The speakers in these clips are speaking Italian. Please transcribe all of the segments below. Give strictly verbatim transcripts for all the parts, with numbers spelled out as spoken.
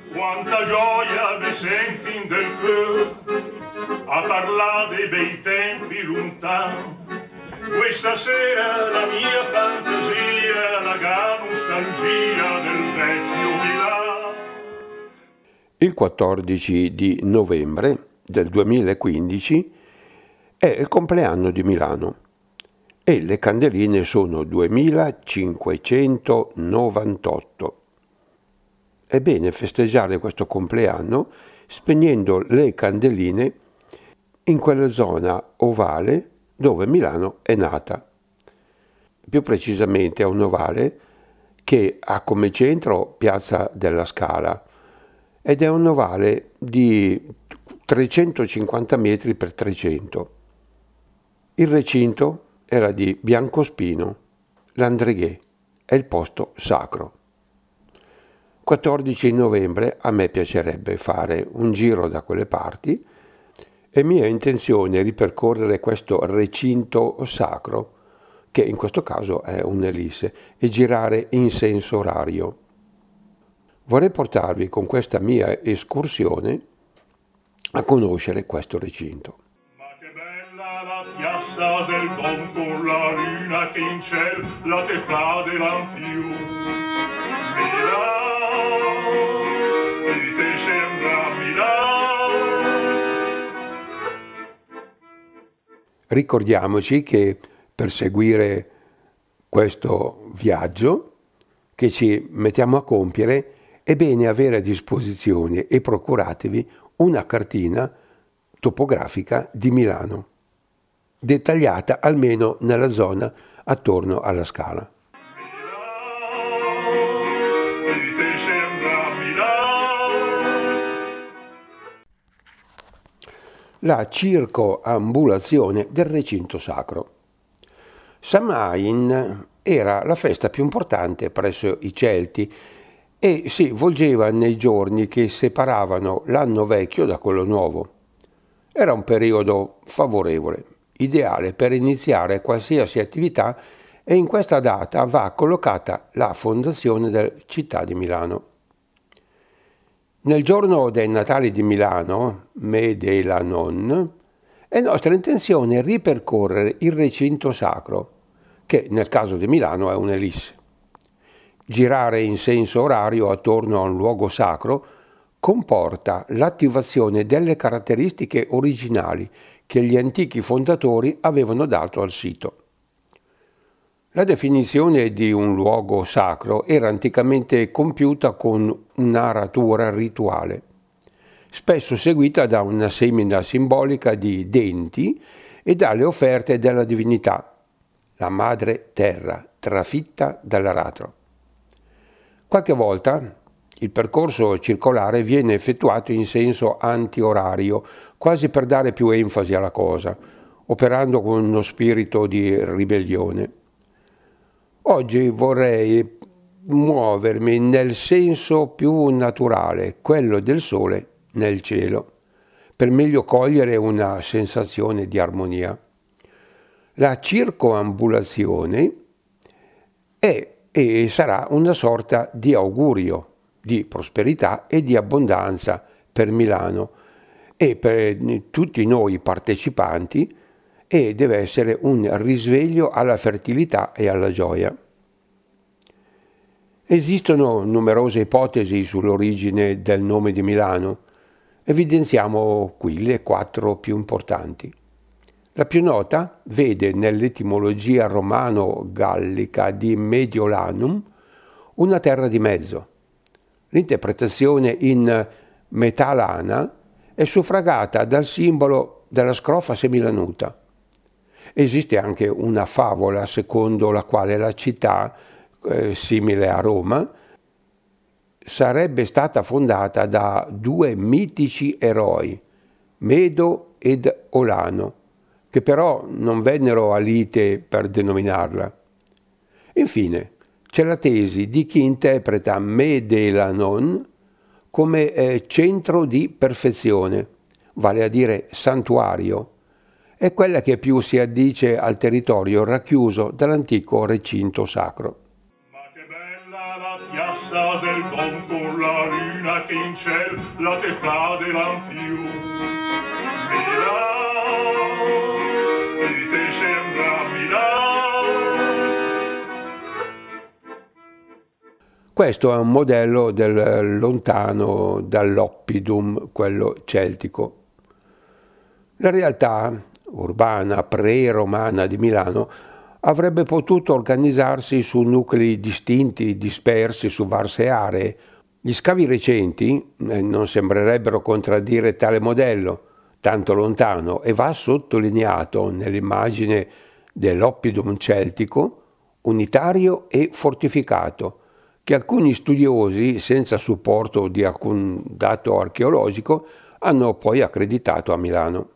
Quanta gioia mi senti in del cœur a parlare dei bei tempi lontani. Questa sera la mia fantasia, la gran nostalgia del vecchio Milano. Il quattordici di novembre del duemilaquindici è il compleanno di Milano e le candeline sono duemilacinquecentonovantotto. È bene festeggiare questo compleanno spegnendo le candeline in quella zona ovale dove Milano è nata. Più precisamente è un ovale che ha come centro Piazza della Scala ed è un ovale di trecentocinquanta metri per trecento. Il recinto era di biancospino, l'Andreghè, è il posto sacro. quattordici novembre a me piacerebbe fare un giro da quelle parti e mia intenzione è ripercorrere questo recinto sacro, che in questo caso è un'ellisse, e girare in senso orario. Vorrei portarvi con questa mia escursione a conoscere questo recinto. Ma che bella la piazza del Don con la luna che in ciel la te fa dell'anpiù. Milano, di te sembra Milano. Ricordiamoci che per seguire questo viaggio che ci mettiamo a compiere è bene avere a disposizione e procuratevi una cartina topografica di Milano, dettagliata almeno nella zona attorno alla Scala. La circoambulazione del recinto sacro. Samain era la festa più importante presso i Celti e si volgeva nei giorni che separavano l'anno vecchio da quello nuovo. Era un periodo favorevole, ideale per iniziare qualsiasi attività e in questa data va collocata la fondazione della città di Milano. Nel giorno dei Natali di Milano, Medelanon, è nostra intenzione ripercorrere il recinto sacro, che nel caso di Milano è un'ellisse. Girare in senso orario attorno a un luogo sacro comporta l'attivazione delle caratteristiche originali che gli antichi fondatori avevano dato al sito. La definizione di un luogo sacro era anticamente compiuta con un'aratura rituale, spesso seguita da una semina simbolica di denti e dalle offerte della divinità, la madre terra, trafitta dall'aratro. Qualche volta il percorso circolare viene effettuato in senso antiorario, quasi per dare più enfasi alla cosa, operando con uno spirito di ribellione. Oggi vorrei muovermi nel senso più naturale, quello del sole nel cielo, per meglio cogliere una sensazione di armonia. La circoambulazione è e sarà una sorta di augurio di prosperità e di abbondanza per Milano e per tutti noi partecipanti, e deve essere un risveglio alla fertilità e alla gioia. Esistono numerose ipotesi sull'origine del nome di Milano. Evidenziamo qui le quattro più importanti. La più nota vede nell'etimologia romano-gallica di Mediolanum una terra di mezzo. L'interpretazione in metalana è suffragata dal simbolo della scrofa semilanuta. Esiste anche una favola secondo la quale la città, eh, simile a Roma, sarebbe stata fondata da due mitici eroi, Medo ed Olano, che però non vennero a lite per denominarla. Infine, c'è la tesi di chi interpreta Medelanon come eh, centro di perfezione, vale a dire santuario, è quella che più si addice al territorio racchiuso dall'antico recinto sacro. Ma che bella la piazza del Don con la luna che in ciel la te fade l'anpiù. Milano, chi te sembra Milano? Questo è un modello del lontano dall'oppidum, quello celtico. La realtà urbana pre-romana di Milano avrebbe potuto organizzarsi su nuclei distinti, dispersi su vaste aree. Gli scavi recenti eh, non sembrerebbero contraddire tale modello, tanto lontano, e va sottolineato nell'immagine dell'oppidum celtico, unitario e fortificato, che alcuni studiosi, senza supporto di alcun dato archeologico, hanno poi accreditato a Milano.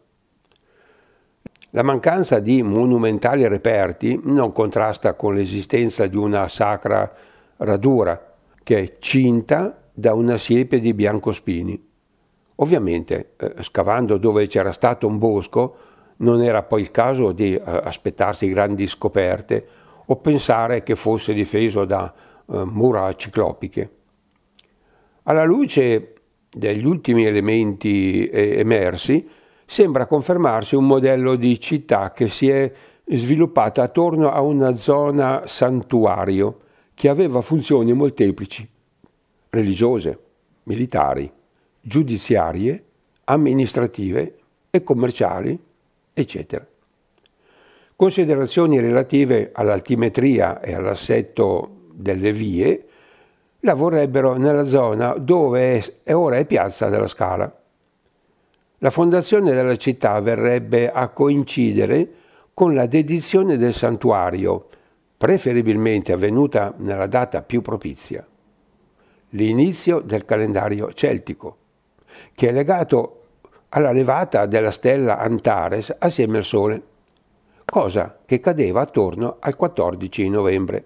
La mancanza di monumentali reperti non contrasta con l'esistenza di una sacra radura che è cinta da una siepe di biancospini. Ovviamente, eh, scavando dove c'era stato un bosco, non era poi il caso di eh, aspettarsi grandi scoperte o pensare che fosse difeso da eh, mura ciclopiche. Alla luce degli ultimi elementi eh, emersi, sembra confermarsi un modello di città che si è sviluppata attorno a una zona santuario che aveva funzioni molteplici, religiose, militari, giudiziarie, amministrative e commerciali, eccetera. Considerazioni relative all'altimetria e all'assetto delle vie la vorrebbero nella zona dove è ora è Piazza della Scala. La fondazione della città avverrebbe a coincidere con la dedizione del santuario, preferibilmente avvenuta nella data più propizia, l'inizio del calendario celtico, che è legato alla levata della stella Antares assieme al Sole, cosa che cadeva attorno al quattordici novembre.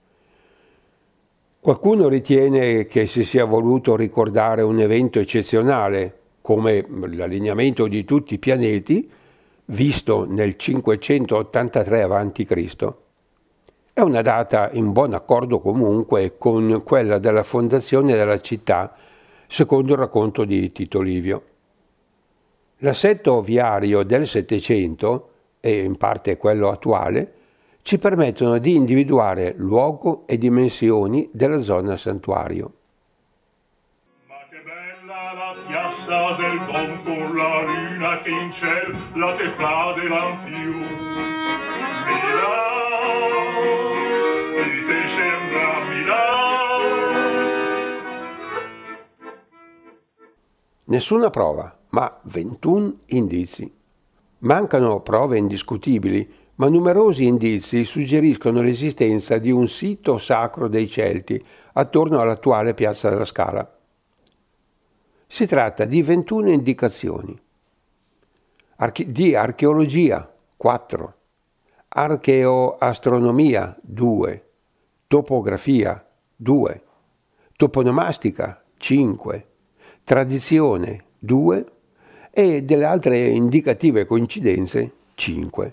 Qualcuno ritiene che si sia voluto ricordare un evento eccezionale, come l'allineamento di tutti i pianeti, visto nel cinquecentottantatré avanti Cristo. È una data in buon accordo comunque con quella della fondazione della città, secondo il racconto di Tito Livio. L'assetto viario del Settecento, e in parte quello attuale, ci permettono di individuare luogo e dimensioni della zona santuario. Ma che bella la piazza del Don con la luna che in ciel la te fade l'anpiù. Milano, chi te sembra Milano? Nessuna prova, ma ventuno indizi. Mancano prove indiscutibili, ma numerosi indizi suggeriscono l'esistenza di un sito sacro dei Celti attorno all'attuale Piazza della Scala. Si tratta di ventuno indicazioni. Arche- di archeologia, quattro, archeoastronomia, due, topografia, due, toponomastica, cinque, tradizione, due e delle altre indicative coincidenze, cinque.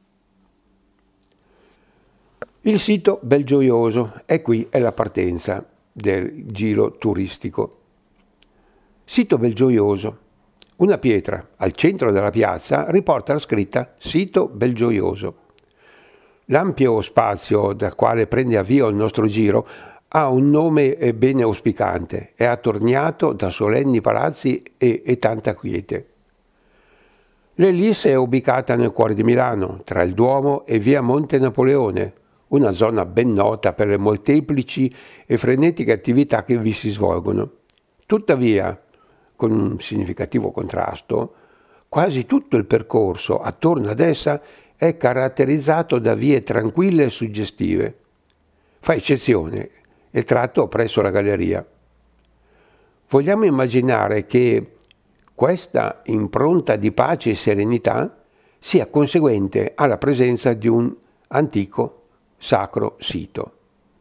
Il sito Belgioioso, e qui è la partenza del giro turistico. Sito Belgioioso. Una pietra al centro della piazza riporta la scritta Sito Belgioioso. L'ampio spazio dal quale prende avvio il nostro giro ha un nome bene auspicante, è attorniato da solenni palazzi e, e tanta quiete. L'Ellis è ubicata nel cuore di Milano, tra il Duomo e via Monte Napoleone, una zona ben nota per le molteplici e frenetiche attività che vi si svolgono. Tuttavia, con un significativo contrasto, quasi tutto il percorso attorno ad essa è caratterizzato da vie tranquille e suggestive. Fa eccezione il tratto presso la galleria. Vogliamo immaginare che questa impronta di pace e serenità sia conseguente alla presenza di un antico sacro sito.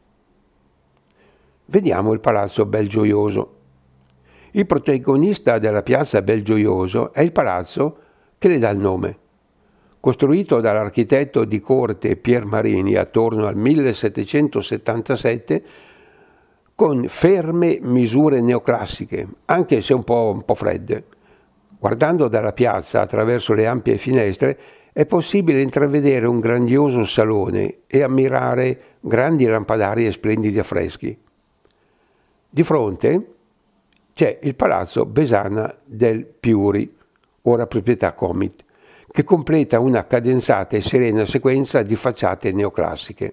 Vediamo il Palazzo Belgioioso. Il protagonista della piazza Belgioioso è il palazzo che le dà il nome. Costruito dall'architetto di corte Pier Marini attorno al millesettecentosettantasette, con ferme misure neoclassiche, anche se un po', un po' fredde. Guardando dalla piazza attraverso le ampie finestre è possibile intravedere un grandioso salone e ammirare grandi lampadari e splendidi affreschi. Di fronte c'è il palazzo Besana del Piuri, ora proprietà Comit, che completa una cadenzata e serena sequenza di facciate neoclassiche.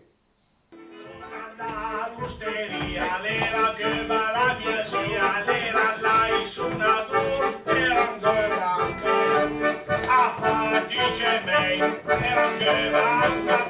Dice me, era che